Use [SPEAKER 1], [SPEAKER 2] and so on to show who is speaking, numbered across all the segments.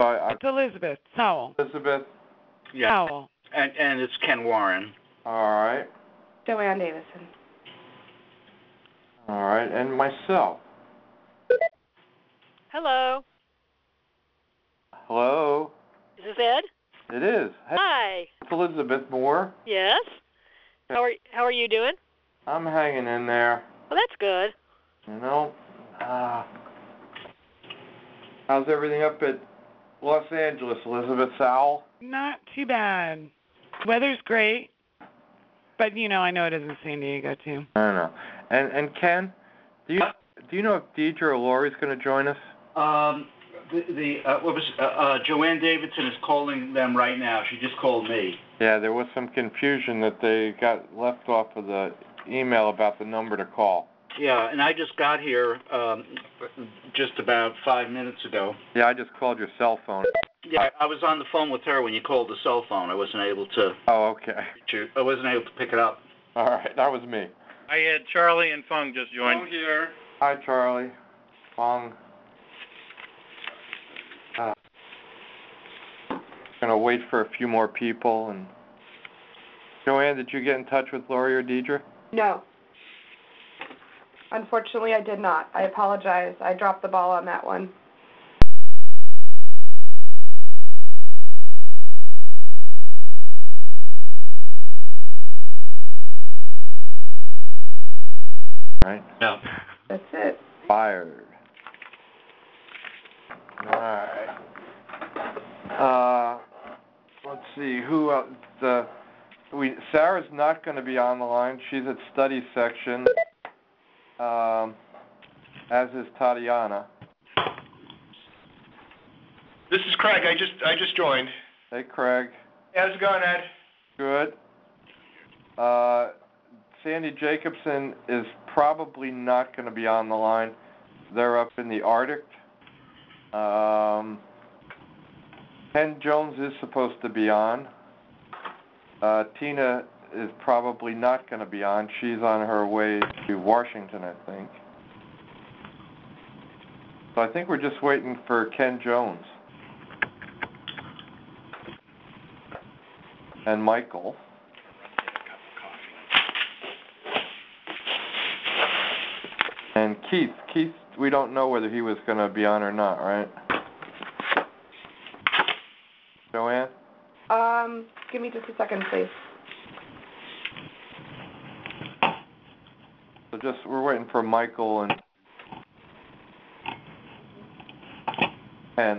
[SPEAKER 1] It's Elizabeth Sowell.
[SPEAKER 2] Elizabeth?
[SPEAKER 3] Yeah.
[SPEAKER 1] Sowell.
[SPEAKER 3] And it's Ken Warren.
[SPEAKER 2] All right.
[SPEAKER 4] Joanne Davison.
[SPEAKER 2] All right, and myself.
[SPEAKER 5] Hello.
[SPEAKER 2] Hello?
[SPEAKER 5] Is this Ed?
[SPEAKER 2] It is. Hey,
[SPEAKER 5] Hi.
[SPEAKER 2] it's Elizabeth Moore.
[SPEAKER 5] Yes. How are you doing?
[SPEAKER 2] I'm hanging in there.
[SPEAKER 5] Well, that's good.
[SPEAKER 2] You know, how's everything up at Los Angeles, Elizabeth Sowell?
[SPEAKER 1] Not too bad. Weather's great, but I know it is in San Diego too.
[SPEAKER 2] I don't know. And Ken, do you know if Deidre or Lori's going to join us?
[SPEAKER 3] Joanne Davidson is calling them right now. She just called me.
[SPEAKER 2] Yeah, there was some confusion that they got left off of the email about the number to call.
[SPEAKER 3] Yeah, and I just got here just about 5 minutes ago.
[SPEAKER 2] Yeah, I just called your cell phone.
[SPEAKER 3] Yeah, I was on the phone with her when you called the cell phone. I wasn't able to.
[SPEAKER 2] Oh, okay.
[SPEAKER 3] I wasn't able to pick it up.
[SPEAKER 2] All right, that was me.
[SPEAKER 6] I had Charlie and Fung just joined.
[SPEAKER 3] Fung here.
[SPEAKER 2] Hi, Charlie. Fung. Gonna wait for a few more people. And Joanne, did you get in touch with Lori or Deidre?
[SPEAKER 4] No. Unfortunately, I did not. I apologize. I dropped the ball on that one.
[SPEAKER 2] Right?
[SPEAKER 3] No.
[SPEAKER 4] That's it.
[SPEAKER 2] Fired. All right. Let's see who else. Sarah's not going to be on the line. She's at study section. As is Tatiana.
[SPEAKER 7] This is Craig. I just joined.
[SPEAKER 2] Hey, Craig.
[SPEAKER 7] How's it going, Ed?
[SPEAKER 2] Good. Sandy Jacobson is probably not going to be on the line. They're up in the Arctic. Ken Jones is supposed to be on. Tina is probably not going to be on. She's on her way to Washington, I think. So I think we're just waiting for Ken Jones. And Michael. And Keith. Keith, we don't know whether he was going to be on or not, right? Joanne?
[SPEAKER 4] Give me just a second, please.
[SPEAKER 2] So we're waiting for Michael and Ken.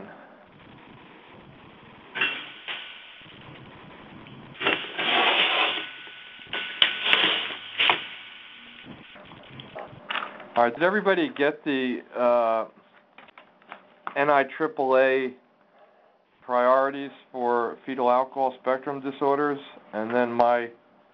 [SPEAKER 2] All right, did everybody get the NIAAA priorities for fetal alcohol spectrum disorders, and then my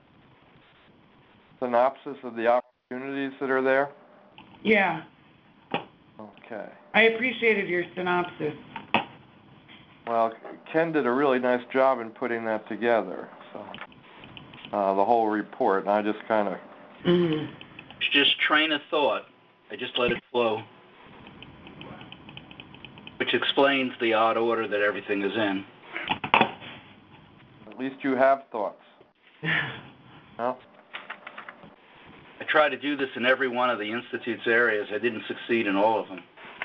[SPEAKER 2] synopsis of the opportunities that are there?
[SPEAKER 1] Yeah.
[SPEAKER 2] Okay.
[SPEAKER 1] I appreciated your synopsis.
[SPEAKER 2] Well, Ken did a really nice job in putting that together, so the whole report, and I just kind of...
[SPEAKER 1] Mm-hmm.
[SPEAKER 3] It's just train of thought. I just let it flow. Which explains the odd order that everything is in.
[SPEAKER 2] At least you have thoughts. No?
[SPEAKER 3] I try to do this in every one of the Institute's areas. I didn't succeed in all of them.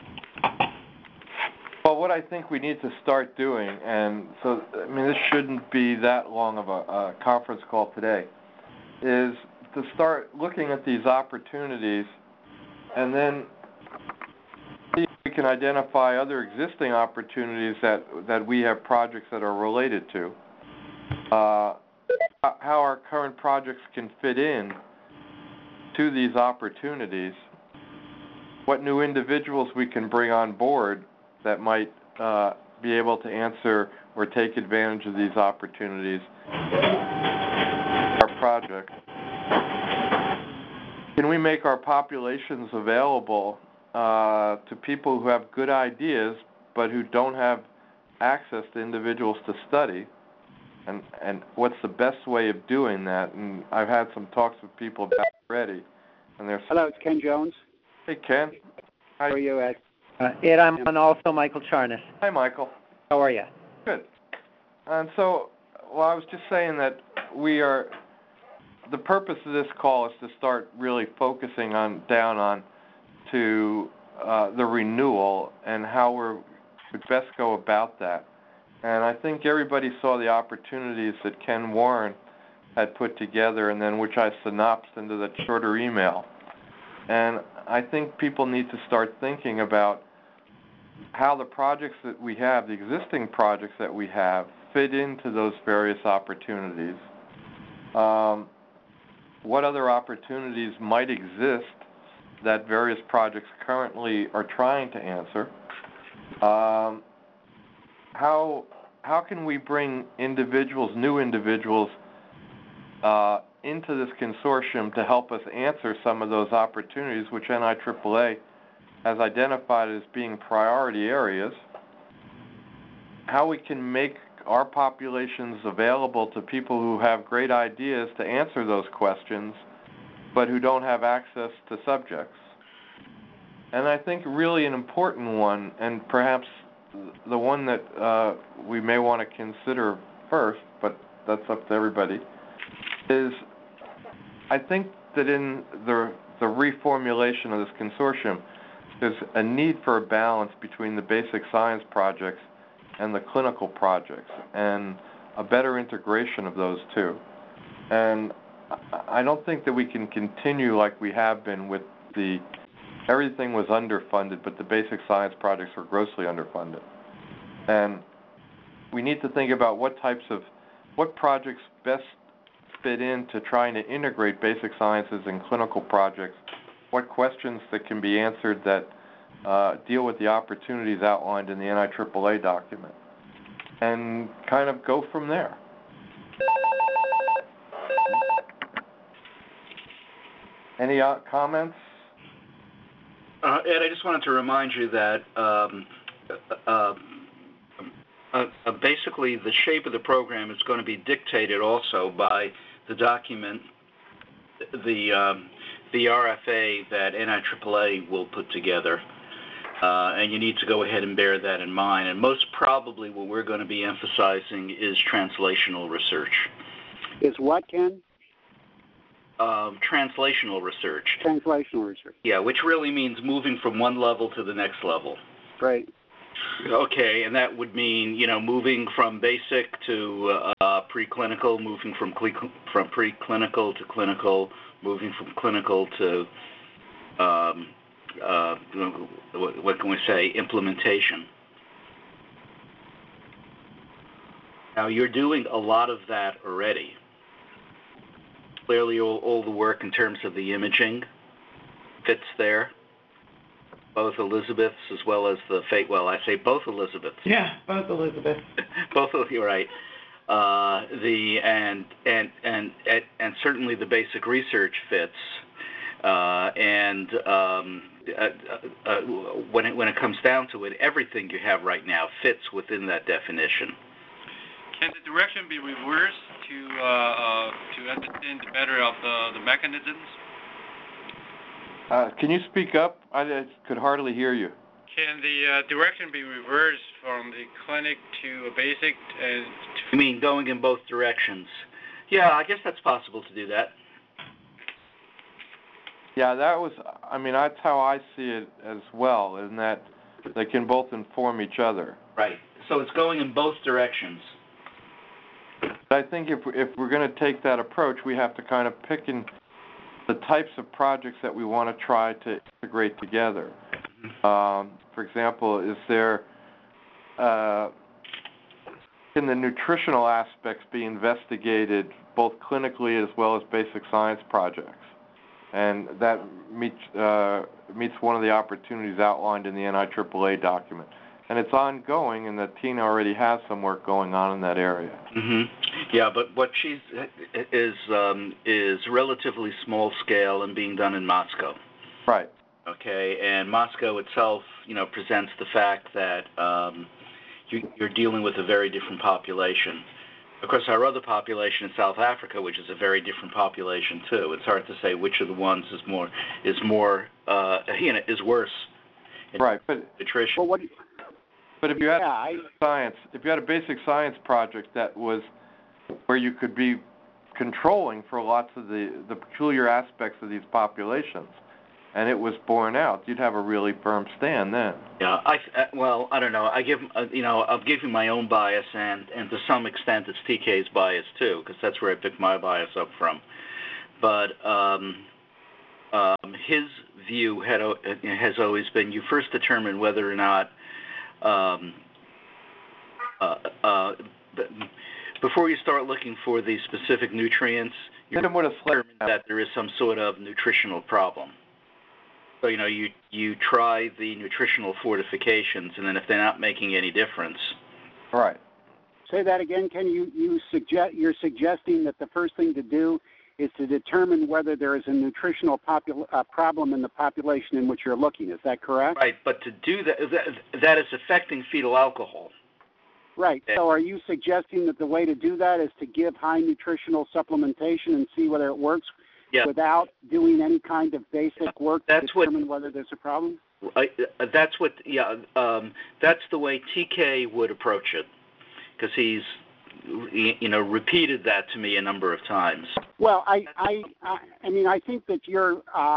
[SPEAKER 2] Well, what I think we need to start doing, and so, I mean, this shouldn't be that long of a conference call today, is to start looking at these opportunities and then see if we can identify other existing opportunities that we have projects that are related to, how our current projects can fit in to these opportunities, what new individuals we can bring on board that might be able to answer or take advantage of these opportunities, our project. Can we make our populations available to people who have good ideas but who don't have access to individuals to study? And what's the best way of doing that? And I've had some talks with people about it already. And they're
[SPEAKER 8] Hello, it's Ken Jones.
[SPEAKER 2] Hey, Ken.
[SPEAKER 8] How are you, Ed?
[SPEAKER 9] Ed, I'm on also Michael Charnas.
[SPEAKER 2] Hi, Michael.
[SPEAKER 8] How are you?
[SPEAKER 2] Good. And so, well, I was just saying that the purpose of this call is to start really focusing down on the renewal and how would best go about that. And I think everybody saw the opportunities that Ken Warren had put together, and then which I synopsed into that shorter email. And I think people need to start thinking about how the projects that we have, the existing projects that we have, fit into those various opportunities. What other opportunities might exist that various projects currently are trying to answer? How can we bring new individuals, into this consortium to help us answer some of those opportunities which NIAAA has identified as being priority areas? How we can make our populations available to people who have great ideas to answer those questions, but who don't have access to subjects. And I think really an important one, and perhaps the one that we may want to consider first, but that's up to everybody, is I think that in the reformulation of this consortium, there's a need for a balance between the basic science projects and the clinical projects, and a better integration of those two. And I don't think that we can continue like we have been with everything was underfunded, but the basic science projects were grossly underfunded. And we need to think about what projects best fit into trying to integrate basic sciences and clinical projects, what questions that can be answered that deal with the opportunities outlined in the NIAAA document, and kind of go from there. Any comments?
[SPEAKER 3] Ed, I just wanted to remind you that basically the shape of the program is going to be dictated also by the document, the RFA that NIAAA will put together. And you need to go ahead and bear that in mind. And most probably what we're going to be emphasizing is translational research.
[SPEAKER 8] Is what, Ken?
[SPEAKER 3] Translational research.
[SPEAKER 8] Translational research.
[SPEAKER 3] Yeah, which really means moving from one level to the next level.
[SPEAKER 8] Great.
[SPEAKER 3] Okay, and that would mean, moving from basic to preclinical, moving from preclinical to clinical, moving from clinical to what can we say, implementation. Now, you're doing a lot of that already. Clearly, all the work in terms of the imaging fits there. Both Elizabeth's as well as the I say both Elizabeth's.
[SPEAKER 1] Yeah, both Elizabeth.
[SPEAKER 3] Both of you, right? And certainly the basic research fits. When it comes down to it, everything you have right now fits within that definition.
[SPEAKER 6] Can the direction be reversed to understand better of the mechanisms?
[SPEAKER 2] Can you speak up? I could hardly hear you.
[SPEAKER 6] Can the direction be reversed from the clinic to a basic?
[SPEAKER 3] You mean going in both directions? Yeah, I guess that's possible to do that.
[SPEAKER 2] Yeah, that's how I see it as well, in that they can both inform each other.
[SPEAKER 3] Right. So it's going in both directions.
[SPEAKER 2] I think if we're going to take that approach, we have to kind of pick the types of projects that we want to try to integrate together. For example, can the nutritional aspects be investigated both clinically as well as basic science projects? And that meets one of the opportunities outlined in the NIAAA document. And it's ongoing, and that Tina already has some work going on in that area.
[SPEAKER 3] Mm-hmm. Yeah, but what she's is relatively small scale and being done in Moscow.
[SPEAKER 2] Right.
[SPEAKER 3] Okay, and Moscow itself, presents the fact that you're dealing with a very different population. Of course, our other population in South Africa, which is a very different population too. It's hard to say which of the ones is worse.
[SPEAKER 2] Right, but
[SPEAKER 3] nutrition.
[SPEAKER 8] Well,
[SPEAKER 2] But if you had
[SPEAKER 8] Yeah,
[SPEAKER 2] if you had a basic science project that was where you could be controlling for lots of the peculiar aspects of these populations, and it was borne out, you'd have a really firm stand then.
[SPEAKER 3] Yeah, well, I don't know. I'll give you my own bias, and to some extent it's TK's bias too, because that's where I picked my bias up from. But his view has always been you first determine whether or not before you start looking for these specific nutrients, you determine that there is some sort of nutritional problem. So, you try the nutritional fortifications, and then if they're not making any difference.
[SPEAKER 2] Right.
[SPEAKER 8] say that again. Can you're suggesting that the first thing to do is to determine whether there is a nutritional problem in the population in which you're looking. Is that correct?
[SPEAKER 3] Right, but to do that is affecting fetal alcohol.
[SPEAKER 8] Right. So are you suggesting that the way to do that is to give high nutritional supplementation and see whether it works without doing any kind of basic work to determine whether there's a problem?
[SPEAKER 3] That's the way TK would approach it, because he's repeated that to me a number of times.
[SPEAKER 8] Well, I mean, I think that you're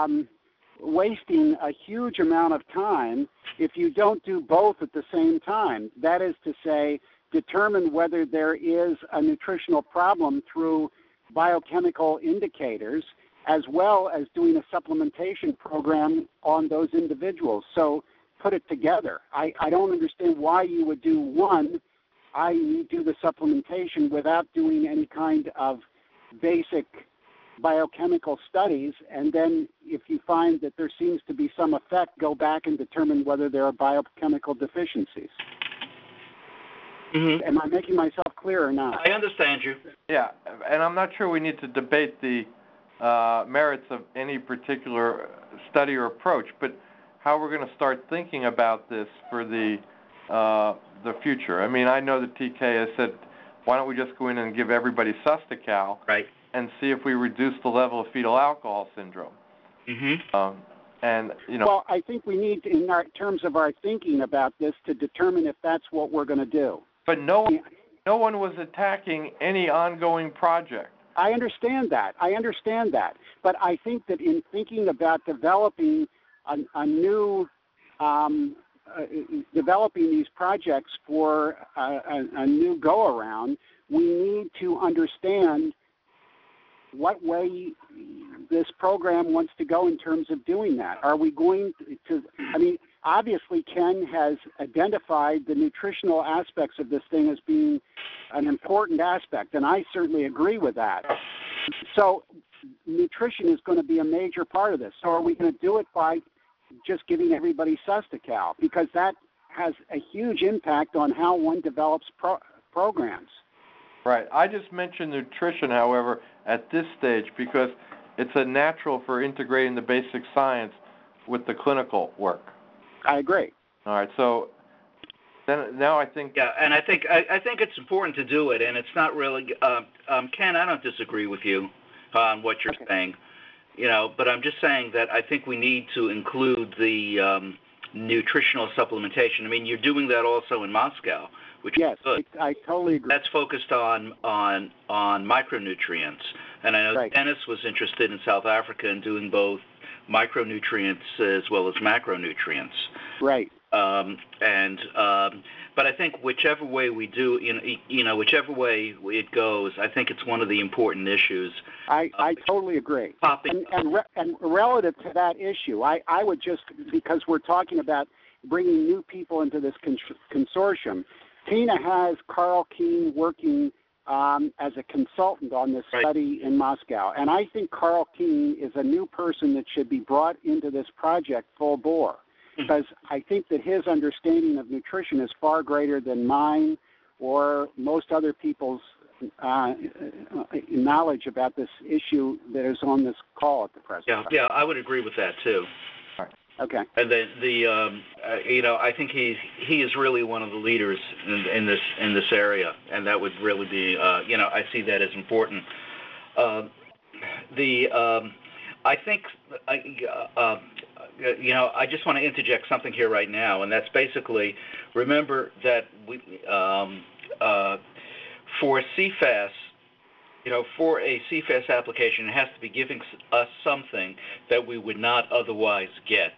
[SPEAKER 8] wasting a huge amount of time if you don't do both at the same time. That is to say, determine whether there is a nutritional problem through biochemical indicators, as well as doing a supplementation program on those individuals. So put it together. I don't understand why you would do one, i.e. do the supplementation, without doing any kind of basic biochemical studies, and then if you find that there seems to be some effect, go back and determine whether there are biochemical deficiencies.
[SPEAKER 3] Mm-hmm.
[SPEAKER 8] Am I making myself clear or not?
[SPEAKER 3] I understand you.
[SPEAKER 2] Yeah, and I'm not sure we need to debate the merits of any particular study or approach, but how we're going to start thinking about this for the future. I mean, I know that TK has said, why don't we just go in and give everybody Sustacal,
[SPEAKER 3] right,
[SPEAKER 2] and see if we reduce the level of fetal alcohol syndrome.
[SPEAKER 3] Mm-hmm.
[SPEAKER 2] And
[SPEAKER 8] Well, I think we need, in terms of our thinking about this, to determine if that's what we're going to do.
[SPEAKER 2] But no one was attacking any ongoing project.
[SPEAKER 8] I understand that. But I think that in thinking about developing developing these projects for a new go-around, we need to understand what way this program wants to go in terms of doing that. Are we going to, I mean, obviously Ken has identified the nutritional aspects of this thing as being an important aspect, and I certainly agree with that. So nutrition is going to be a major part of this. So are we going to do it by just giving everybody Sustacal? Because that has a huge impact on how one develops programs.
[SPEAKER 2] Right. I just mentioned nutrition, however, at this stage because it's a natural for integrating the basic science with the clinical work.
[SPEAKER 8] I agree.
[SPEAKER 2] All right. So now I think.
[SPEAKER 3] Yeah, and I think it's important to do it, and it's not really. Ken, I don't disagree with you on what you're saying, but I'm just saying that I think we need to include the nutritional supplementation. I mean, you're doing that also in Moscow, which is good.
[SPEAKER 8] Yes, I totally agree.
[SPEAKER 3] That's focused on micronutrients, and I know Dennis was interested in South Africa in doing both micronutrients as well as macronutrients.
[SPEAKER 8] Right.
[SPEAKER 3] But I think whichever way we do, whichever way it goes, I think it's one of the important issues.
[SPEAKER 8] I totally agree. And relative to that issue, I would just, because we're talking about bringing new people into this consortium, Tina has Carl Keene working as a consultant on this study in Moscow. And I think Carl Keene is a new person that should be brought into this project full bore, because I think that his understanding of nutrition is far greater than mine or most other people's knowledge about this issue that is on this call at the present time.
[SPEAKER 3] Yeah, I would agree with that too.
[SPEAKER 8] Okay.
[SPEAKER 3] And then I think he is really one of the leaders in this area, and that would really be I see that as important. I think I just want to interject something here right now, and that's basically, remember that for CFAS, for a CFAS application, it has to be giving us something that we would not otherwise get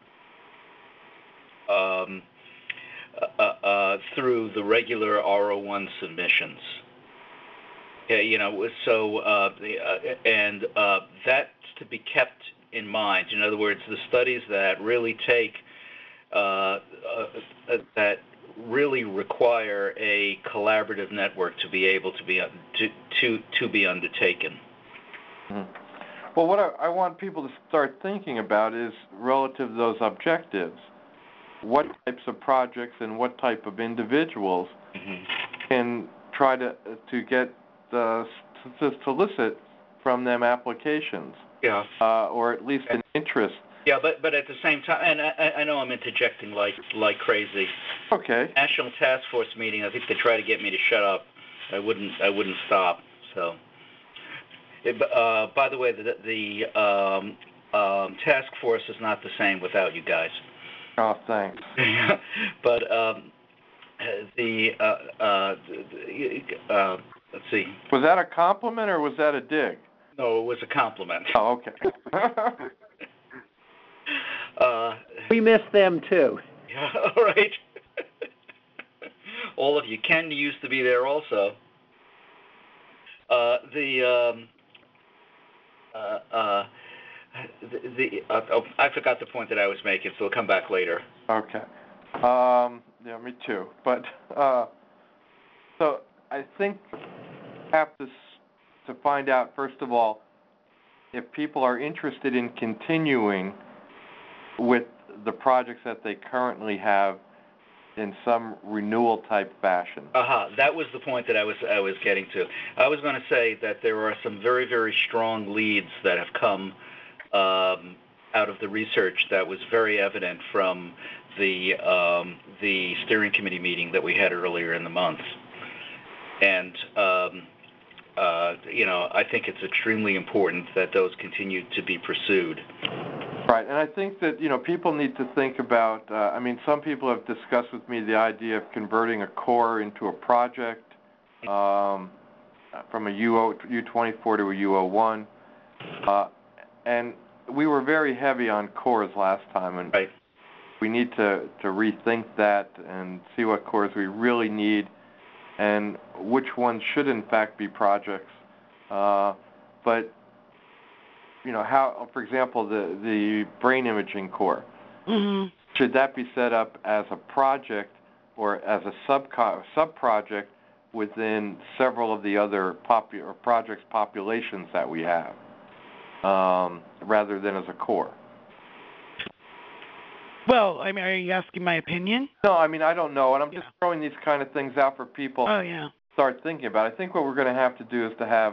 [SPEAKER 3] through the regular R01 submissions. That's to be kept in mind. In other words, the studies that really that really require a collaborative network to be able to be undertaken.
[SPEAKER 2] Mm-hmm. Well, what I want people to start thinking about is relative to those objectives. What types of projects and what type of individuals can try to get to solicit from them applications, or at least an interest.
[SPEAKER 3] Yeah, but at the same time, and I know I'm interjecting like crazy.
[SPEAKER 2] Okay.
[SPEAKER 3] National Task Force meeting. I think they try to get me to shut up. I wouldn't stop. So, by the way, the task force is not the same without you guys.
[SPEAKER 2] Oh, thanks.
[SPEAKER 3] But let's see.
[SPEAKER 2] Was that a compliment or was that a dig?
[SPEAKER 3] No, it was a compliment.
[SPEAKER 2] Oh, okay.
[SPEAKER 9] We miss them too.
[SPEAKER 3] Yeah, all right. All of you. Ken used to be there also. I forgot the point that I was making, so we'll come back later.
[SPEAKER 2] Okay. Yeah, me too. But so I think we have to find out, first of all, if people are interested in continuing with the projects that they currently have in some renewal type fashion.
[SPEAKER 3] That was the point that I was getting to. I was going to say that there are some very, very strong leads that have come out of the research that was very evident from the steering committee meeting that we had earlier in the month. And I think it's extremely important that those continue to be pursued.
[SPEAKER 2] Right, and I think that, people need to think about, some people have discussed with me the idea of converting a core into a project, from a U24 to a U01, and we were very heavy on cores last time, and
[SPEAKER 3] right.
[SPEAKER 2] We need to rethink that and see what cores we really need and which ones should in fact be projects. But how, for example, the brain imaging core, should that be set up as a project or as a sub-project within several of the other projects populations that we have, rather than as a core?
[SPEAKER 1] Well, are you asking my opinion?
[SPEAKER 2] No, I don't know, and I'm just throwing these kind of things out for people to start thinking about. I think what we're going to have to do is to have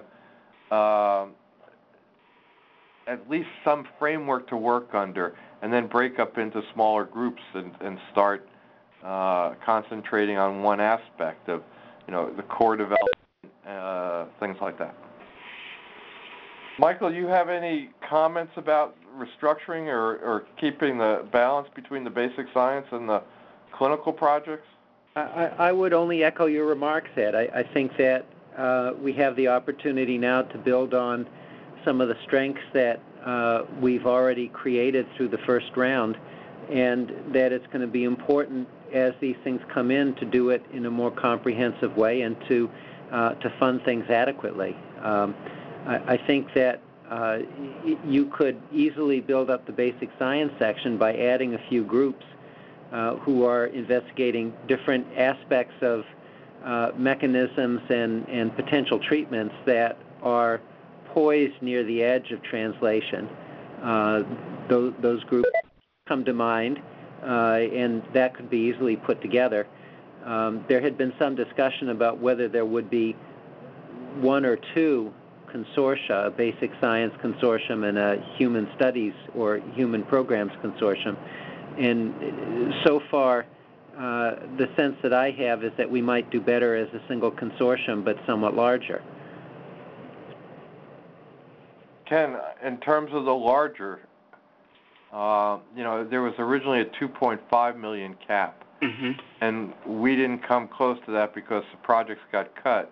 [SPEAKER 2] at least some framework to work under, and then break up into smaller groups and start concentrating on one aspect of, the core development, things like that. Michael, you have any comments about restructuring or keeping the balance between the basic science and the clinical projects?
[SPEAKER 9] I would only echo your remarks, Ed. I think that we have the opportunity now to build on some of the strengths that we've already created through the first round, and that it's going to be important as these things come in to do it in a more comprehensive way and to fund things adequately. I think that you could easily build up the basic science section by adding a few groups who are investigating different aspects of mechanisms and potential treatments that are poised near the edge of translation. Those groups come to mind, and that could be easily put together. There had been some discussion about whether there would be one or two consortia, a basic science consortium and a human studies or human programs consortium. And so far, the sense that I have is that we might do better as a single consortium, but somewhat larger.
[SPEAKER 2] Ken, in terms of the larger there was originally a 2.5 million cap, and we didn't come close to that because the projects got cut.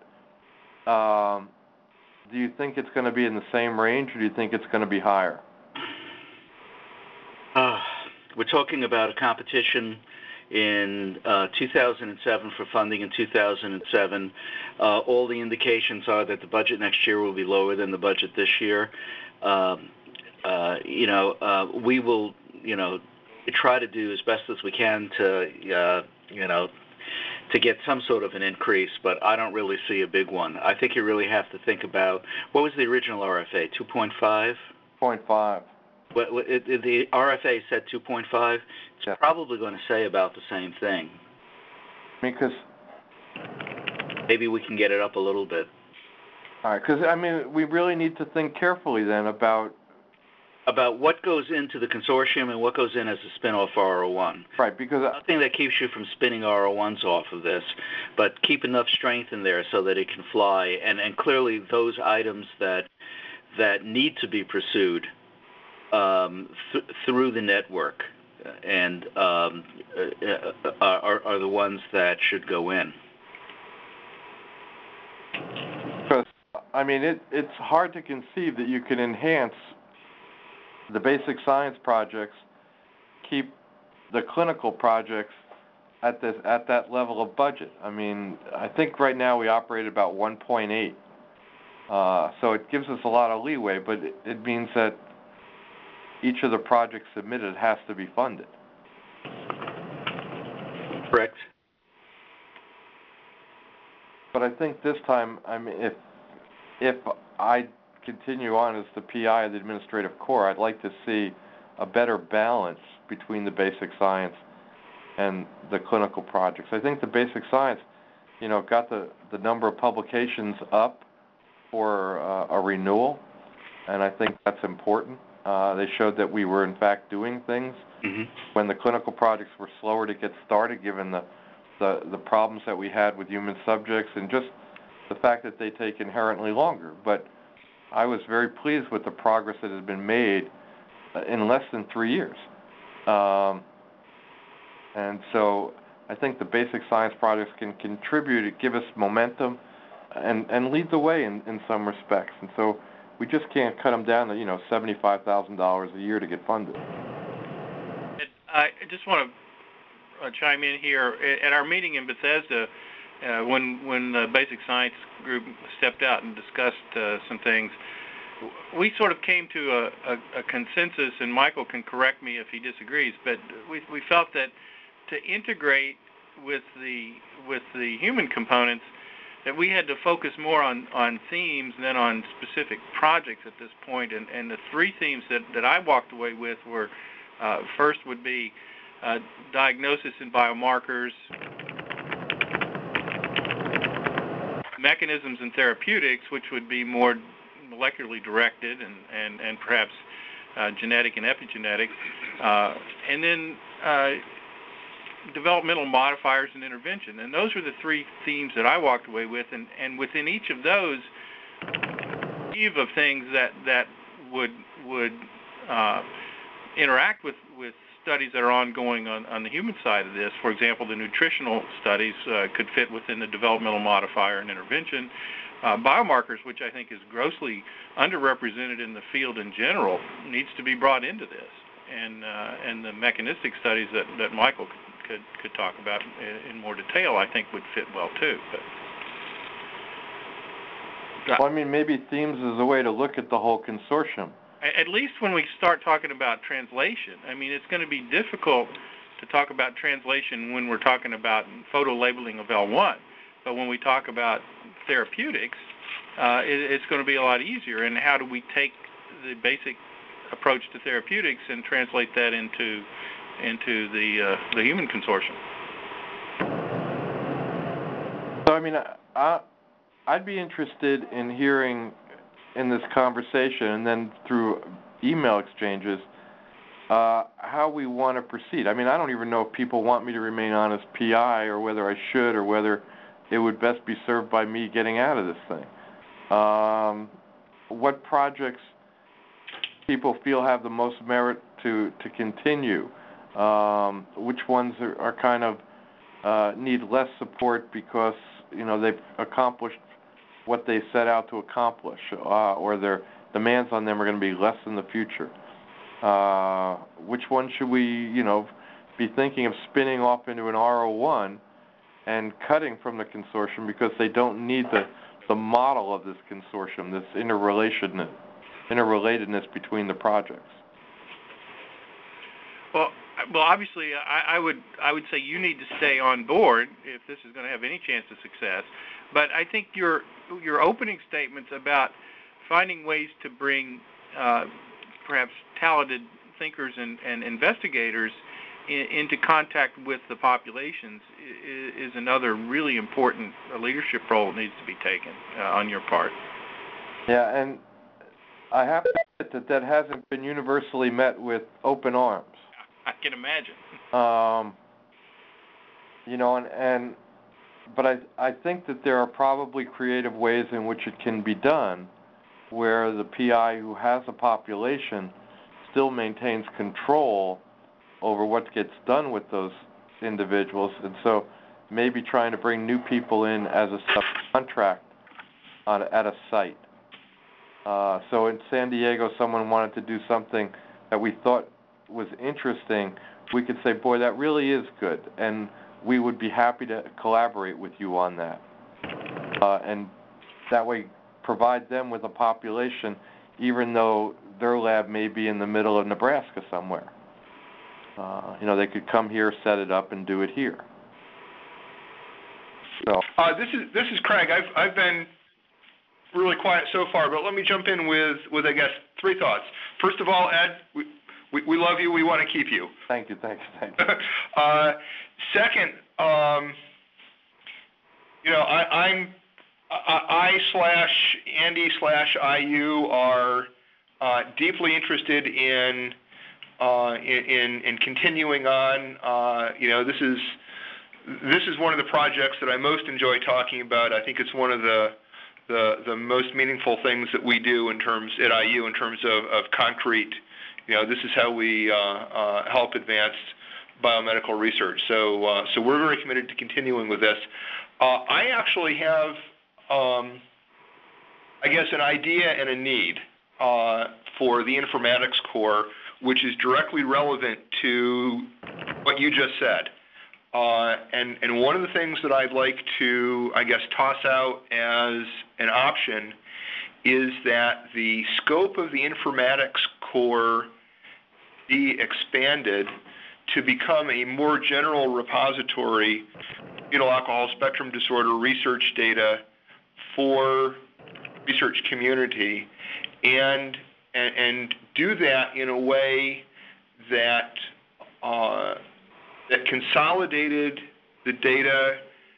[SPEAKER 2] Do you think it's going to be in the same range, or do you think it's going to be higher?
[SPEAKER 3] We're talking about a competition in 2007 for funding in 2007. All the indications are that the budget next year will be lower than the budget this year. We will, try to do as best as we can to, to get some sort of an increase, but I don't really see a big one. I think you really have to think about, what was the original RFA, 2.5?
[SPEAKER 2] 0.5.
[SPEAKER 3] The RFA said 2.5. It's probably going to say about the same thing.
[SPEAKER 2] Because
[SPEAKER 3] maybe we can get it up a little bit.
[SPEAKER 2] All right, because, we really need to think carefully then about
[SPEAKER 3] what goes into the consortium and what goes in as a spin-off R01.
[SPEAKER 2] Right, because
[SPEAKER 3] nothing that keeps you from spinning R01s off of this, but keep enough strength in there so that it can fly. And clearly those items that need to be pursued through the network and are the ones that should go in.
[SPEAKER 2] Because, it's hard to conceive that you can enhance the basic science projects, keep the clinical projects at that level of budget. I think right now we operate about 1.8. So it gives us a lot of leeway, but it means that each of the projects submitted has to be funded.
[SPEAKER 3] Correct.
[SPEAKER 2] But I think this time, if I continue on as the PI of the administrative core, I'd like to see a better balance between the basic science and the clinical projects. I think the basic science, got the number of publications up for a renewal, and I think that's important. They showed that we were in fact doing things when the clinical projects were slower to get started, given the problems that we had with human subjects and just the fact that they take inherently longer. But I was very pleased with the progress that has been made in less than 3 years. And so I think the basic science projects can contribute, give us momentum, and lead the way in some respects. And so we just can't cut them down to, $75,000 a year to get funded.
[SPEAKER 6] I just want to chime in here. At our meeting in Bethesda, when the basic science group stepped out and discussed some things, we sort of came to a consensus, and Michael can correct me if he disagrees, but we felt that to integrate with the human components, that we had to focus more on themes than on specific projects at this point. And the three themes that I walked away with were, first would be diagnosis and biomarkers, mechanisms and therapeutics, which would be more molecularly directed and perhaps genetic and epigenetic, and then developmental modifiers and intervention. And those were the three themes that I walked away with, and within each of those, eve of things that would interact with studies that are ongoing on the human side of this. For example, the nutritional studies could fit within the developmental modifier and intervention. Biomarkers, which I think is grossly underrepresented in the field in general, needs to be brought into this. And the mechanistic studies that Michael could talk about in more detail, I think would fit well too. But,
[SPEAKER 2] well, maybe themes is a way to look at the whole consortium.
[SPEAKER 6] At least when we start talking about translation, it's going to be difficult to talk about translation when we're talking about photo labeling of L1. But when we talk about therapeutics, it's going to be a lot easier. And how do we take the basic approach to therapeutics and translate that into the human consortium?
[SPEAKER 2] So, I'd be interested in hearing in this conversation and then through email exchanges how we want to proceed. I don't even know if people want me to remain on as PI or whether I should or whether it would best be served by me getting out of this thing. What projects people feel have the most merit to continue? Which ones are kind of need less support because, you know, they've accomplished what they set out to accomplish, or their demands on them are going to be less in the future? Which one should we, you know, be thinking of spinning off into an R01 and cutting from the consortium because they don't need the model of this consortium, this interrelatedness between the projects?
[SPEAKER 6] Well, obviously, I would say you need to stay on board if this is going to have any chance of success. But I think your opening statements about finding ways to bring perhaps talented thinkers and investigators into contact with the populations is another really important leadership role that needs to be taken on your part.
[SPEAKER 2] Yeah, and I have to admit that hasn't been universally met with open arms.
[SPEAKER 6] I can imagine.
[SPEAKER 2] You know, but I think that there are probably creative ways in which it can be done, where the PI who has a population still maintains control over what gets done with those individuals, and so maybe trying to bring new people in as a subcontract at a site. So in San Diego, someone wanted to do something that we thought was interesting. We could say, boy, that really is good, and we would be happy to collaborate with you on that. And that way provide them with a population, even though their lab may be in the middle of Nebraska somewhere. You know, they could come here, set it up, and do it here. So
[SPEAKER 7] This is Craig. I've been really quiet so far, but let me jump in with I guess 3 thoughts. First of all, Ed, we love you. We want to keep you.
[SPEAKER 2] Thank you.
[SPEAKER 7] Second, you know, I/Andy/IU are deeply interested in continuing on. You know, this is one of the projects that I most enjoy talking about. I think it's one of the most meaningful things that we do at IU in terms of concrete. You know, this is how we help advance biomedical research. So we're very committed to continuing with this. I actually have, I guess, an idea and a need for the informatics core, which is directly relevant to what you just said. And one of the things that I'd like to, I guess, toss out as an option is that the scope of the informatics core be expanded to become a more general repository of fetal alcohol spectrum disorder research data for research community, and do that in a way that that consolidated the data,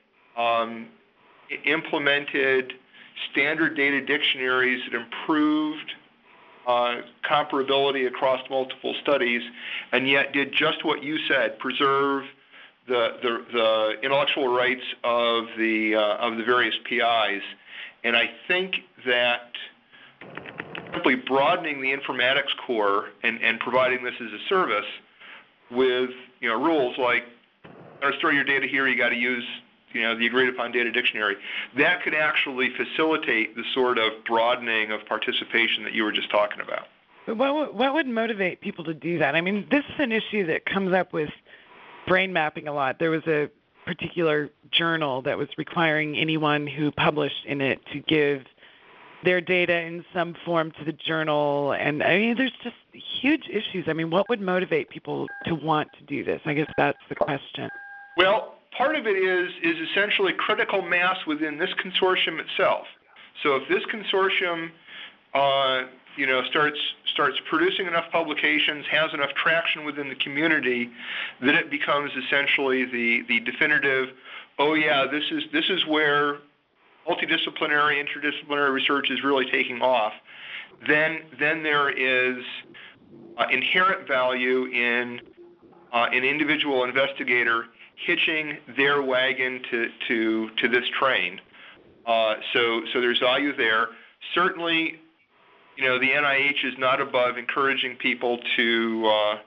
[SPEAKER 7] implemented standard data dictionaries that improved comparability across multiple studies, and yet did just what you said: preserve the intellectual rights of the various PIs. And I think that simply broadening the informatics core and providing this as a service with, you know, rules like, to store your data here, you got to use, you know, the agreed upon data dictionary, that could actually facilitate the sort of broadening of participation that you were just talking about.
[SPEAKER 1] But what would motivate people to do that? I mean, this is an issue that comes up with brain mapping a lot. There was a particular journal that was requiring anyone who published in it to give their data in some form to the journal, and I mean, there's just huge issues. I mean, what would motivate people to want to do this? I guess that's the question.
[SPEAKER 7] Well, part of it is essentially critical mass within this consortium itself. So if this consortium, you know, starts producing enough publications, has enough traction within the community, that it becomes essentially the definitive, oh yeah, this is where multidisciplinary, interdisciplinary research is really taking off. Then there is inherent value in an individual investigator hitching their wagon to this train. So there's value there. Certainly, the NIH is not above encouraging people to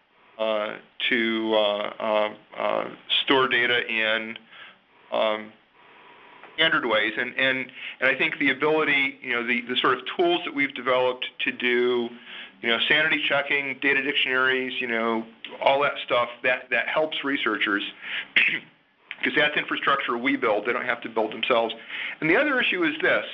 [SPEAKER 7] store data in standard ways, and I think the ability, the sort of tools that we've developed to do, sanity checking, data dictionaries, all that stuff that helps researchers. Because that's infrastructure we build; they don't have to build themselves. And the other issue is this: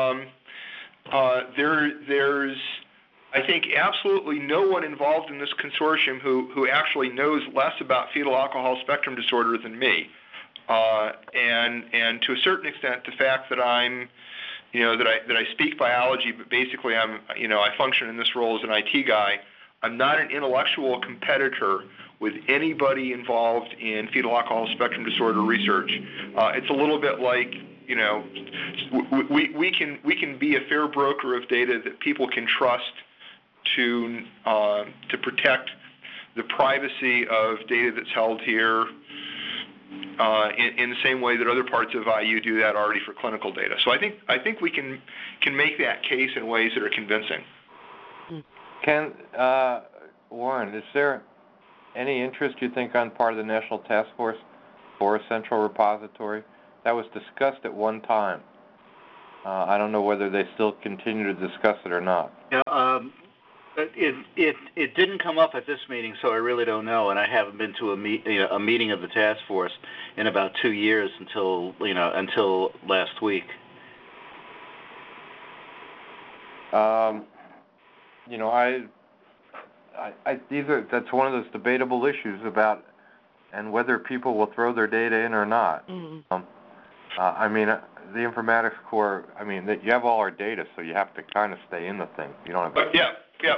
[SPEAKER 7] there's, I think, absolutely no one involved in this consortium who actually knows less about fetal alcohol spectrum disorder than me. And to a certain extent, the fact that I'm, that I speak biology, but basically I function in this role as an IT guy. I'm not an intellectual competitor with anybody involved in fetal alcohol spectrum disorder research. It's a little bit like, we can be a fair broker of data that people can trust to protect the privacy of data that's held here in the same way that other parts of IU do that already for clinical data. So I think we can make that case in ways that are convincing.
[SPEAKER 2] Ken, Warren, is there any interest, you think, on part of the National Task Force for a central repository? That was discussed at one time. I don't know whether they still continue to discuss it or not.
[SPEAKER 3] Yeah, it didn't come up at this meeting, so I really don't know, and I haven't been to a meeting of the task force in about 2 years until last week.
[SPEAKER 2] That's one of those debatable issues about and whether people will throw their data in or not. Mm-hmm. The Informatics Core, you have all our data, so you have to kind of stay in the thing. You don't have to.
[SPEAKER 7] Yeah.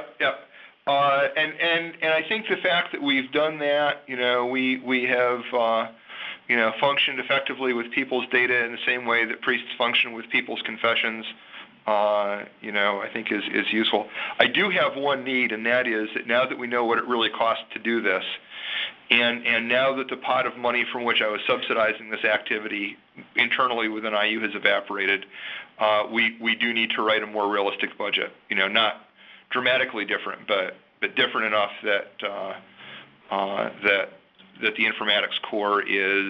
[SPEAKER 7] And I think the fact that we've done that, we have, functioned effectively with people's data in the same way that priests function with people's confessions, I think is useful. I do have one need, and that is that now that we know what it really costs to do this, and now that the pot of money from which I was subsidizing this activity internally within IU has evaporated, we do need to write a more realistic budget. Not dramatically different, but different enough that that the Informatics Core is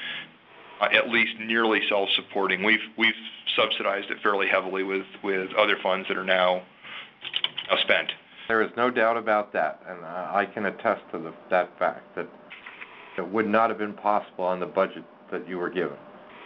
[SPEAKER 7] at least nearly self-supporting. We've subsidized it fairly heavily with other funds that are now spent.
[SPEAKER 2] There is no doubt about that, and I can attest to that fact, that it would not have been possible on the budget that you were given.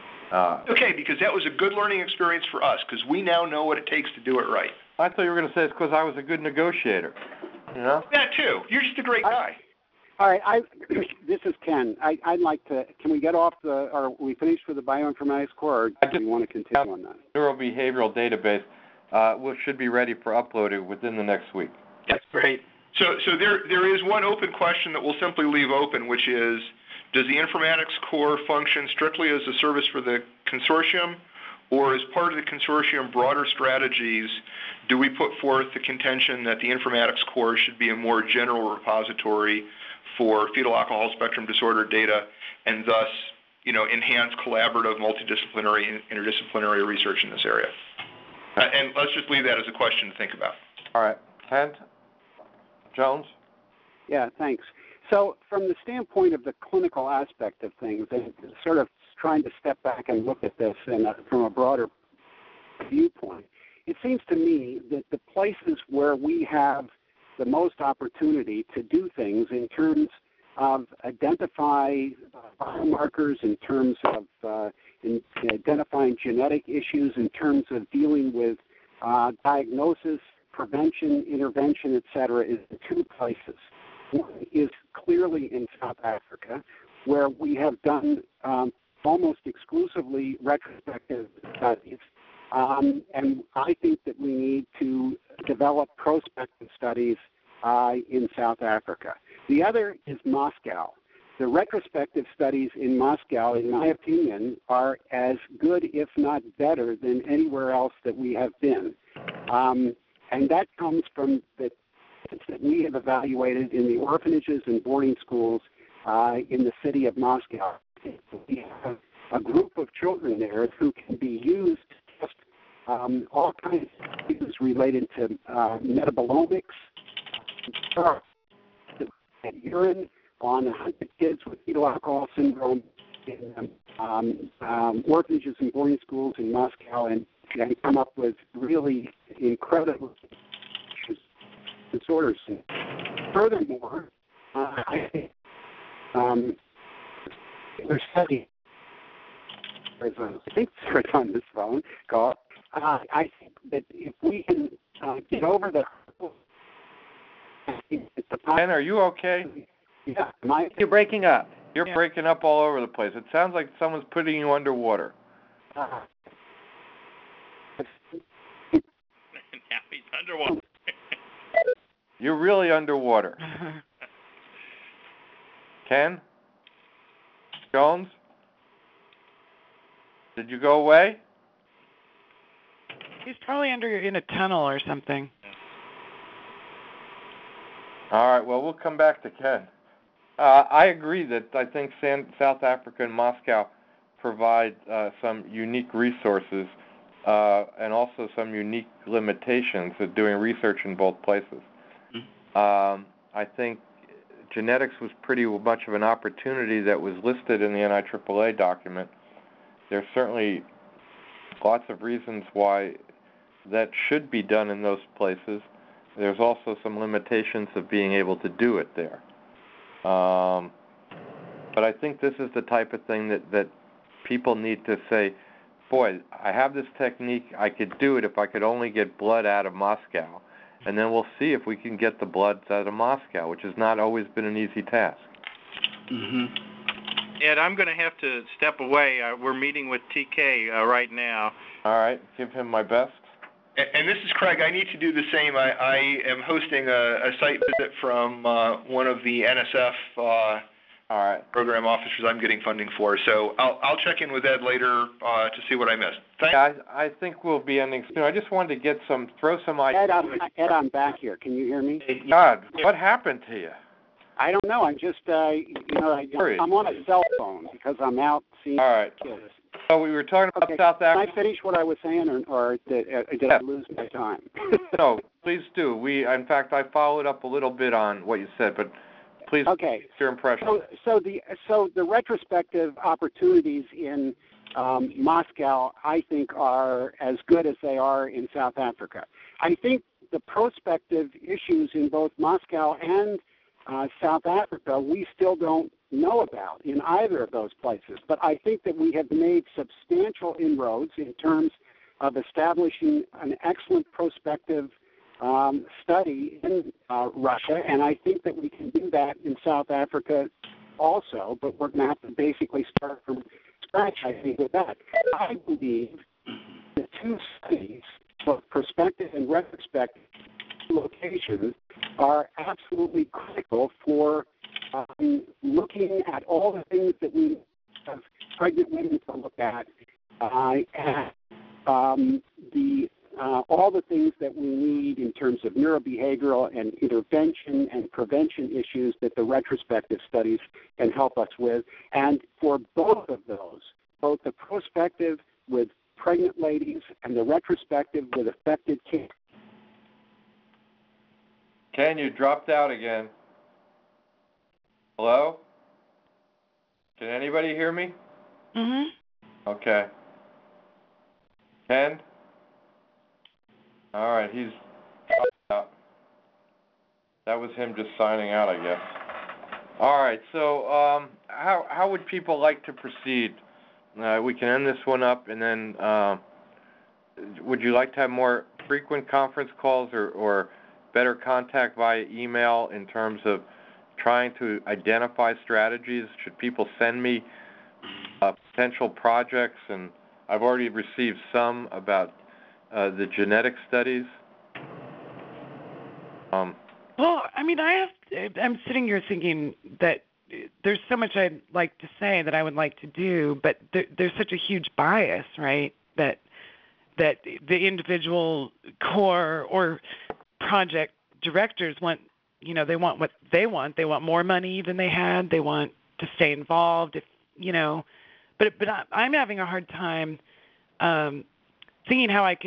[SPEAKER 7] Okay, because that was a good learning experience for us, because we now know what it takes to do it right.
[SPEAKER 2] I thought you were going to say it's because I was a good negotiator.
[SPEAKER 7] That too. You're just a great guy.
[SPEAKER 8] All right, this is Ken. I'd like to, can we get off are we finished with the Bioinformatics Core, or do you want to continue on that?
[SPEAKER 2] Neurobehavioral database should be ready for uploading within the next week.
[SPEAKER 3] That's great.
[SPEAKER 7] So there is one open question that we'll simply leave open, which is, does the Informatics Core function strictly as a service for the consortium, or as part of the consortium broader strategies, do we put forth the contention that the Informatics Core should be a more general repository for fetal alcohol spectrum disorder data, and thus, enhance collaborative, multidisciplinary, interdisciplinary research in this area? And let's just leave that as a question to think about.
[SPEAKER 2] All right. Ted? Jones?
[SPEAKER 8] Yeah, thanks. So from the standpoint of the clinical aspect of things, and sort of trying to step back and look at this from a broader viewpoint, it seems to me that the places where we have the most opportunity to do things in terms of identify biomarkers, in terms of in identifying genetic issues, in terms of dealing with diagnosis, prevention, intervention, et cetera, is the two places. One is clearly in South Africa, where we have done almost exclusively retrospective studies. And I think that we need to develop prospective studies in South Africa. The other is Moscow. The retrospective studies in Moscow, in my opinion, are as good, if not better, than anywhere else that we have been. And that comes from the that we have evaluated in the orphanages and boarding schools in the city of Moscow. We have a group of children there who can be used to test all kinds of issues related to metabolomics, urine on 100 kids with fetal alcohol syndrome in orphanages and boarding schools in Moscow, and come up with really incredible disorders. Furthermore, I think there's study. I think Sarah's on this phone call. I think that if we can get over the
[SPEAKER 2] Ken, are you okay?
[SPEAKER 8] Yeah,
[SPEAKER 9] You're breaking up.
[SPEAKER 2] You're breaking up all over the place. It sounds like someone's putting you underwater.
[SPEAKER 6] Now he's underwater.
[SPEAKER 2] You're really underwater. Ken? Jones? Did you go away?
[SPEAKER 1] He's probably in a tunnel or something.
[SPEAKER 2] All right, well, we'll come back to Ken. I agree that I think South Africa and Moscow provide some unique resources and also some unique limitations of doing research in both places. I think genetics was pretty much of an opportunity that was listed in the NIAAA document. There's certainly lots of reasons why that should be done in those places. There's also some limitations of being able to do it there. But I think this is the type of thing that people need to say, boy, I have this technique, I could do it if I could only get blood out of Moscow. And then we'll see if we can get the blood out of Moscow, which has not always been an easy task.
[SPEAKER 6] Ed, I'm going to have to step away. We're meeting with TK right now.
[SPEAKER 2] All right, give him my best.
[SPEAKER 7] And this is Craig. I need to do the same. I am hosting a site visit from one of the NSF program officers I'm getting funding for. So I'll check in with Ed later to see what I missed. Thanks.
[SPEAKER 2] I think we'll be ending soon. I just wanted to throw some ideas.
[SPEAKER 8] Ed, I'm back here. Can you hear me?
[SPEAKER 2] God, what happened to you?
[SPEAKER 8] I don't know. I'm just, I'm on a cell phone because I'm out seeing kids.
[SPEAKER 2] So we were talking about South Africa.
[SPEAKER 8] Can I finish what I was saying, or did I lose my time?
[SPEAKER 2] No, please do. In fact, I followed up a little bit on what you said, but please, your impression.
[SPEAKER 8] So the retrospective opportunities in Moscow, I think, are as good as they are in South Africa. I think the prospective issues in both Moscow and South Africa, we still don't know about in either of those places. But I think that we have made substantial inroads in terms of establishing an excellent prospective study in Russia, and I think that we can do that in South Africa also, but we're going to have to basically start from scratch, I think, with that. I believe the two studies, both prospective and retrospective locations, are absolutely critical for looking at all the things that we have pregnant women to look at, and all the things that we need in terms of neurobehavioral and intervention and prevention issues that the retrospective studies can help us with. And for both of those, both the prospective with pregnant ladies and the retrospective with affected kids.
[SPEAKER 2] Ken, you dropped out again. Hello? Can anybody hear me?
[SPEAKER 1] Mm-hmm.
[SPEAKER 2] Okay. Ken? All right, he's out. That was him just signing out, I guess. All right, so how would people like to proceed? We can end this one up, and then would you like to have more frequent conference calls or better contact via email in terms of trying to identify strategies? Should people send me potential projects? And I've already received some about the genetic studies.
[SPEAKER 1] Well, I mean, I'm sitting here thinking that there's so much I'd like to say that I would like to do, but there's such a huge bias, right, that the individual core or project directors want, they want what they want. They want more money than they had. They want to stay involved, but I'm having a hard time thinking how I can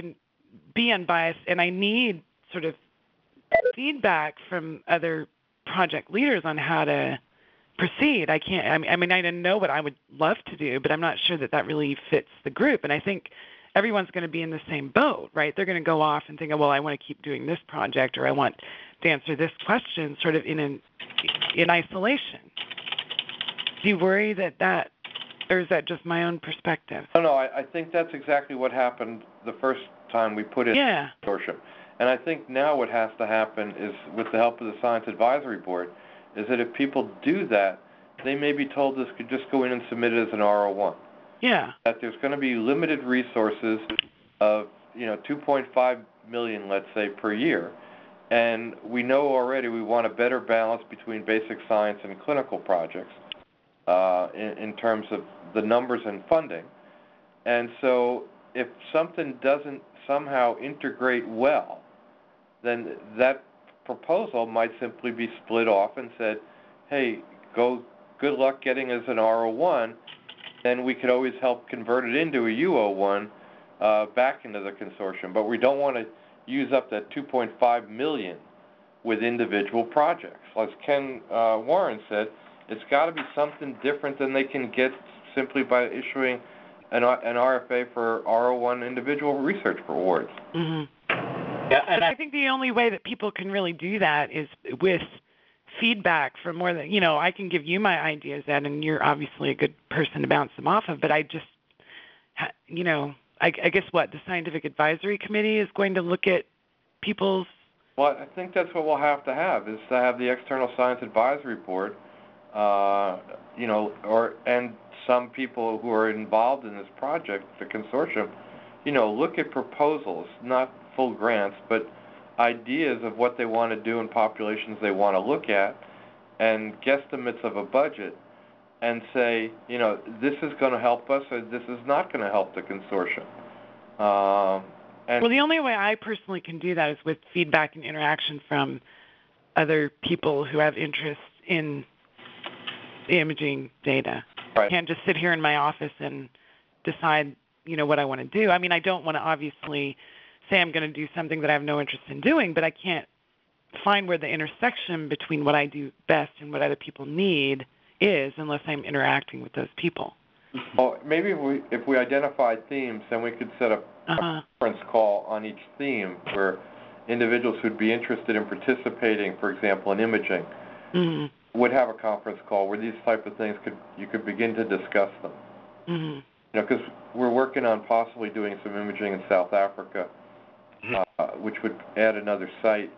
[SPEAKER 1] be unbiased, and I need sort of feedback from other project leaders on how to proceed. I can't. I mean, I know what I would love to do, but I'm not sure that that really fits the group. And I think everyone's going to be in the same boat, right? They're going to go off and think, oh, well, I want to keep doing this project, or I want to answer this question, sort of in isolation. Do you worry that, or is that just my own perspective?
[SPEAKER 2] No, I think that's exactly what happened the first time we put in the consortium. And I think now what has to happen is, with the help of the Science Advisory Board, is that if people do that, they may be told this could just go in and submit it as an R01.
[SPEAKER 1] Yeah.
[SPEAKER 2] That there's going to be limited resources of, 2.5 million, let's say, per year. And we know already we want a better balance between basic science and clinical projects in terms of the numbers and funding. And so if something doesn't somehow integrate well, then that proposal might simply be split off and said, hey, good luck getting as an R01, then we could always help convert it into a U01 back into the consortium. But we don't want to use up that 2.5 million with individual projects. As Ken Warren said, it's got to be something different than they can get simply by issuing an RFA for R01 individual research awards.
[SPEAKER 1] Mm-hmm. Yeah, and I think the only way that people can really do that is with feedback from more than, I can give you my ideas, Ed, and you're obviously a good person to bounce them off of, but I just, I guess what, the Scientific Advisory Committee is going to look at people's...
[SPEAKER 2] Well, I think that's what we'll have to have, is to have the External Science Advisory Board, and some people who are involved in this project, the consortium, look at proposals, not full grants, but ideas of what they want to do in populations they want to look at, and guesstimates of a budget, and say, this is going to help us, or this is not going to help the consortium. Well,
[SPEAKER 1] the only way I personally can do that is with feedback and interaction from other people who have interest in the imaging data.
[SPEAKER 2] Right.
[SPEAKER 1] I can't just sit here in my office and decide, what I want to do. I mean, I don't want to obviously say I'm going to do something that I have no interest in doing, but I can't find where the intersection between what I do best and what other people need is unless I'm interacting with those people.
[SPEAKER 2] Well, maybe if we identify themes, then we could set up a conference call on each theme where individuals who'd be interested in participating, for example, in imaging, would have a conference call where these type of things you could begin to discuss them. Because we're working on possibly doing some imaging in South Africa, which would add another site.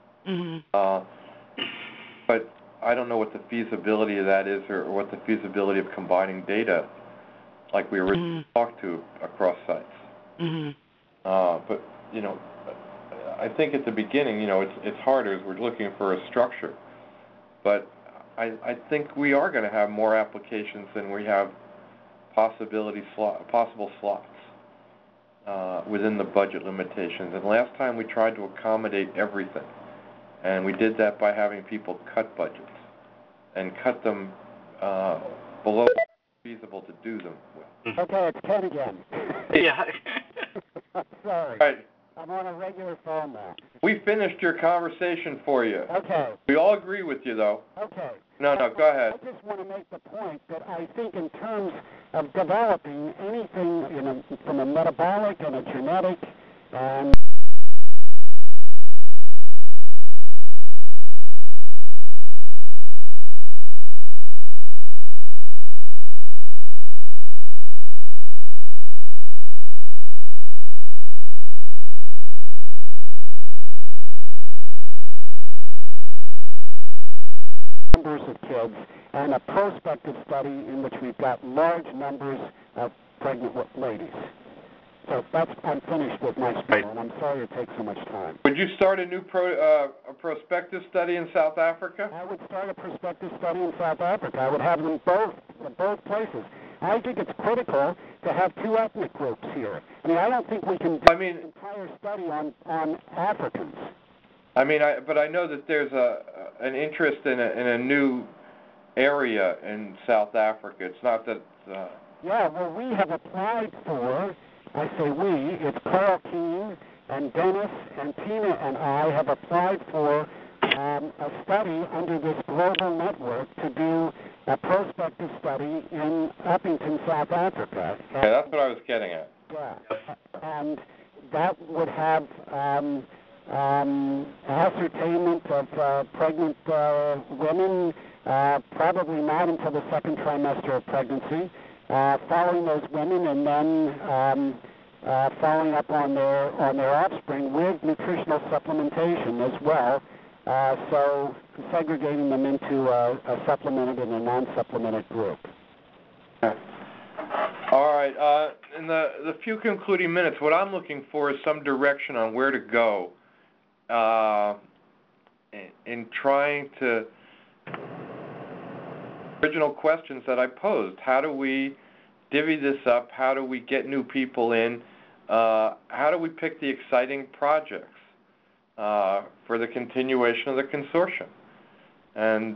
[SPEAKER 2] But I don't know what the feasibility of that is, or what the feasibility of combining data like we originally talked to across sites. But, I think at the beginning, it's harder as we're looking for a structure. But I think we are going to have more applications than we have possible slots within the budget limitations. And last time we tried to accommodate everything. And we did that by having people cut budgets and cut them below feasible to do them with.
[SPEAKER 8] Okay, it's Ken again.
[SPEAKER 3] Yeah.
[SPEAKER 8] Sorry.
[SPEAKER 2] All right.
[SPEAKER 8] I'm on a regular phone now.
[SPEAKER 2] We finished your conversation for you.
[SPEAKER 8] Okay.
[SPEAKER 2] We all agree with you, though.
[SPEAKER 8] Okay.
[SPEAKER 2] No, go ahead.
[SPEAKER 8] I just want to make the point that I think in terms of developing anything from a metabolic and a genetic numbers of kids, and a prospective study in which we've got large numbers of pregnant ladies. So I'm finished with my spiel, and I'm sorry it takes so much time.
[SPEAKER 2] Would you start a new prospective study in South Africa?
[SPEAKER 8] I would start a prospective study in South Africa. I would have them both places. I think it's critical to have two ethnic groups here. I mean, I don't think we can do an entire study on Africans.
[SPEAKER 2] I mean, but I know that there's an interest in a new area in South Africa. It's not that...
[SPEAKER 8] Yeah, well, we have applied for, I say we, it's Carl Keene and Dennis and Tina and I have applied for a study under this global network to do a prospective study in Uppington, South Africa.
[SPEAKER 2] Okay, that's what I was getting at.
[SPEAKER 8] Yeah, and that would have ascertainment of pregnant women, probably not until the second trimester of pregnancy, following those women and then following up on their offspring with nutritional supplementation as well, so segregating them into a supplemented and a non-supplemented group.
[SPEAKER 2] Okay. All right. In the few concluding minutes, what I'm looking for is some direction on where to go in trying to original questions that I posed. How do we divvy this up? How do we get new people in? How do we pick the exciting projects for the continuation of the consortium? And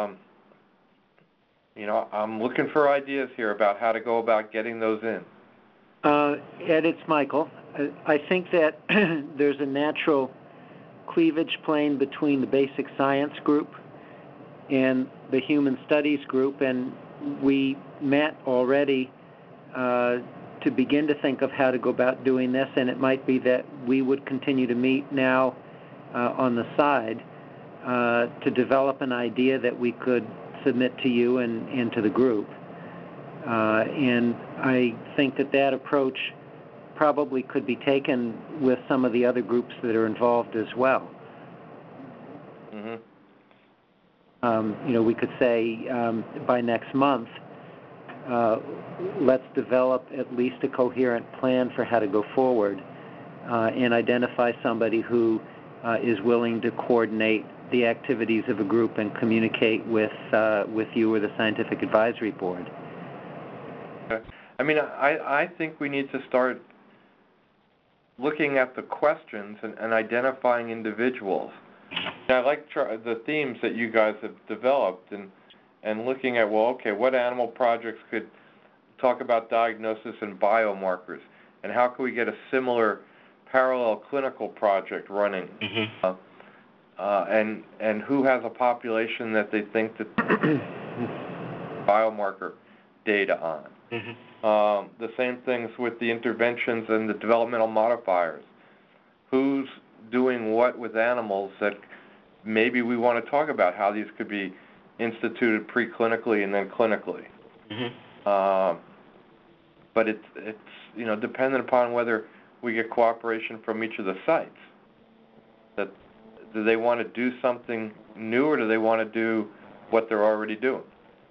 [SPEAKER 2] I'm looking for ideas here about how to go about getting those in.
[SPEAKER 9] Ed, it's Michael. I think that there's a natural cleavage plane between the basic science group and the human studies group, and we met already to begin to think of how to go about doing this, and it might be that we would continue to meet now on the side to develop an idea that we could submit to you and to the group. And I think that approach probably could be taken with some of the other groups that are involved as well.
[SPEAKER 2] Mm-hmm.
[SPEAKER 9] We could say by next month, let's develop at least a coherent plan for how to go forward and identify somebody who is willing to coordinate the activities of a group and communicate with you or the Scientific Advisory Board.
[SPEAKER 2] I mean, I think we need to start looking at the questions and identifying individuals. And I like the themes that you guys have developed and looking at, well, okay, what animal projects could talk about diagnosis and biomarkers, and how can we get a similar parallel clinical project running? Mm-hmm. And who has a population that they think that biomarker data on. Mm-hmm. The same things with the interventions and the developmental modifiers. Who's doing what with animals that maybe we want to talk about how these could be instituted preclinically and then clinically. Mm-hmm. But it's dependent upon whether we get cooperation from each of the sites. Do they want to do something new, or do they want to do what they're already doing?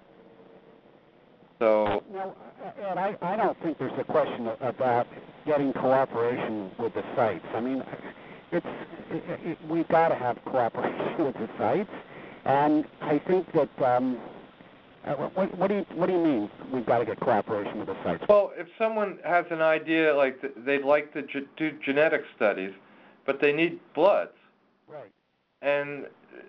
[SPEAKER 2] So.
[SPEAKER 8] No, Ed, I don't think there's a question about getting cooperation with the sites. I mean, we've got to have cooperation with the sites, and I think that. What do you mean we've got to get cooperation with the sites?
[SPEAKER 2] Well, if someone has an idea like they'd like to do genetic studies, but they need bloods.
[SPEAKER 8] Right.
[SPEAKER 2] And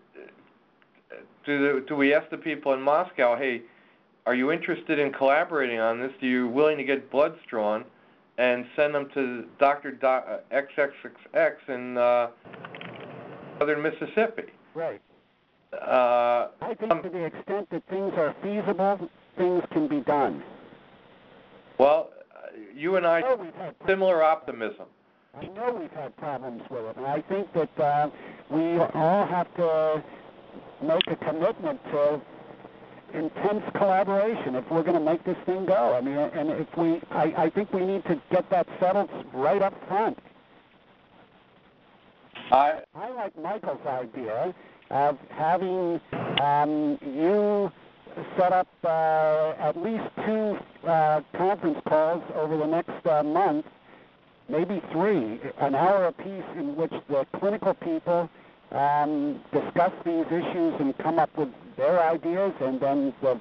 [SPEAKER 2] do we ask the people in Moscow, hey, are you interested in collaborating on this? Are you willing to get bloods drawn and send them to Dr. XXX in southern Mississippi?
[SPEAKER 8] Right. I think to the extent that things are feasible, things can be done.
[SPEAKER 2] Well, you and I have similar optimism.
[SPEAKER 8] I know we've had problems with it, and I think that we all have to make a commitment to intense collaboration if we're going to make this thing go. I mean, and I think we need to get that settled right up front. I like Michael's idea of having you set up at least 2 conference calls over the next month, maybe 3, an hour apiece, in which the clinical people discuss these issues and come up with their ideas, and then the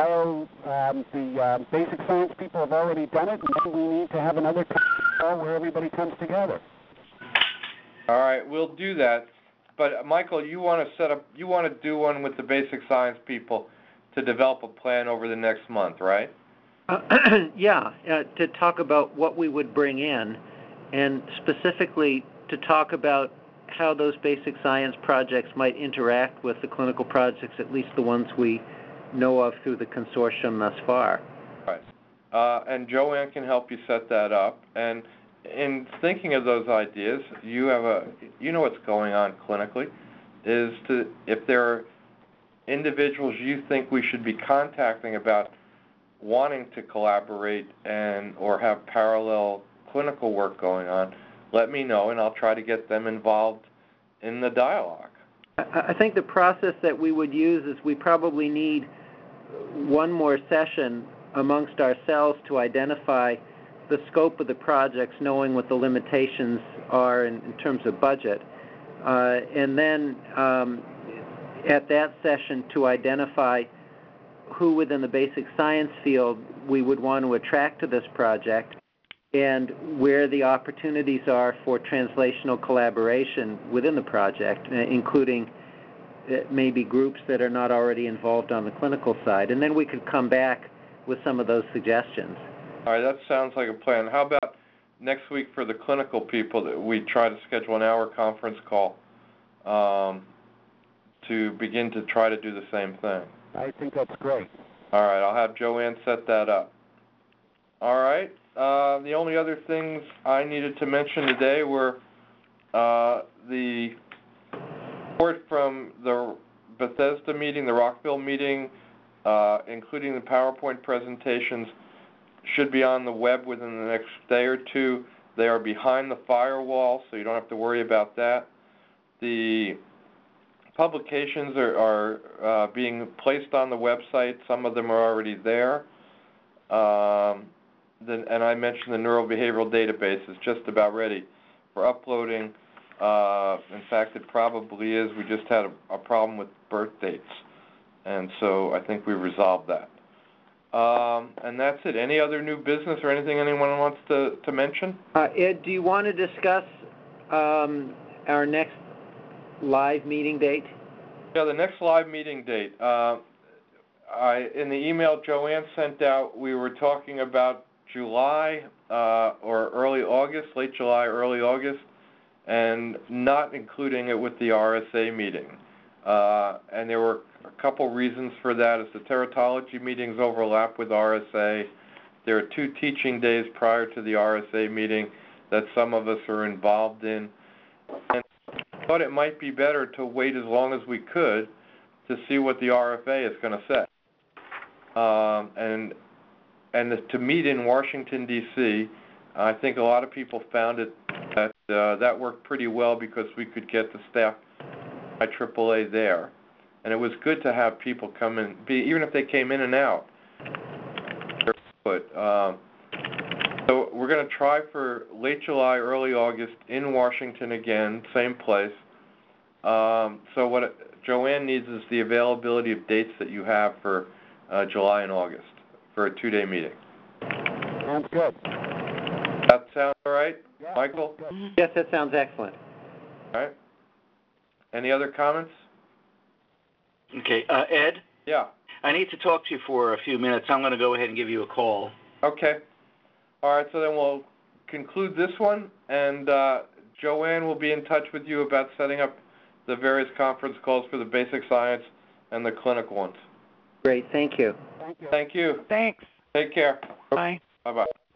[SPEAKER 8] basic science people have already done it, and then we need to have another call where everybody comes together.
[SPEAKER 2] All right, we'll do that. But Michael, you want to do one with the basic science people to develop a plan over the next month, right?
[SPEAKER 9] Yeah, to talk about what we would bring in, and specifically to talk about how those basic science projects might interact with the clinical projects, at least the ones we know of through the consortium thus far.
[SPEAKER 2] Right. And Joanne can help you set that up. And in thinking of those ideas, you know what's going on clinically, is if there are individuals you think we should be contacting about wanting to collaborate or have parallel clinical work going on, let me know, and I'll try to get them involved in the dialogue.
[SPEAKER 9] I think the process that we would use is we probably need one more session amongst ourselves to identify the scope of the projects, knowing what the limitations are in terms of budget, and then at that session to identify who within the basic science field we would want to attract to this project and where the opportunities are for translational collaboration within the project, including maybe groups that are not already involved on the clinical side. And then we could come back with some of those suggestions.
[SPEAKER 2] All right, that sounds like a plan. How about next week for the clinical people that we try to schedule an hour conference call to begin to try to do the same thing?
[SPEAKER 8] I think that's great.
[SPEAKER 2] All right, I'll have Joanne set that up. All right, the only other things I needed to mention today were the report from the Bethesda meeting, the Rockville meeting, including the PowerPoint presentations, should be on the web within the next day or two. They are behind the firewall, so you don't have to worry about that. The publications are being placed on the website. Some of them are already there. And I mentioned the neurobehavioral database is just about ready for uploading. In fact, it probably is. We just had a problem with birth dates, and so I think we resolved that. And that's it. Any other new business or anything anyone wants to mention?
[SPEAKER 9] Ed, do you want to discuss our next live meeting date?
[SPEAKER 2] Yeah, the next live meeting date. In the email Joanne sent out, we were talking about July or early August, late July, early August, and not including it with the RSA meeting. And there were a couple reasons for that. As the teratology meetings overlap with RSA, there are 2 teaching days prior to the RSA meeting that some of us are involved in. And I thought it might be better to wait as long as we could to see what the RFA is going to say. And to meet in Washington, D.C., I think a lot of people found it that worked pretty well because we could get the staff by AAA there. And it was good to have people come in, even if they came in and out. So we're going to try for late July, early August in Washington again, same place. So what Joanne needs is the availability of dates that you have for July and August for a 2-day meeting.
[SPEAKER 8] Sounds good.
[SPEAKER 2] That sound all right,
[SPEAKER 8] Yeah,
[SPEAKER 2] Michael?
[SPEAKER 9] Yes, that sounds excellent.
[SPEAKER 2] All right. Any other comments?
[SPEAKER 3] Okay, Ed?
[SPEAKER 2] Yeah.
[SPEAKER 3] I need to talk to you for a few minutes. I'm going to go ahead and give you a call.
[SPEAKER 2] Okay. All right, so then we'll conclude this one, and Joanne will be in touch with you about setting up the various conference calls for the basic science and the clinical ones.
[SPEAKER 9] Great, thank you.
[SPEAKER 8] Thank you.
[SPEAKER 2] Thank you.
[SPEAKER 1] Thanks.
[SPEAKER 2] Take care.
[SPEAKER 1] Bye.
[SPEAKER 2] Bye-bye.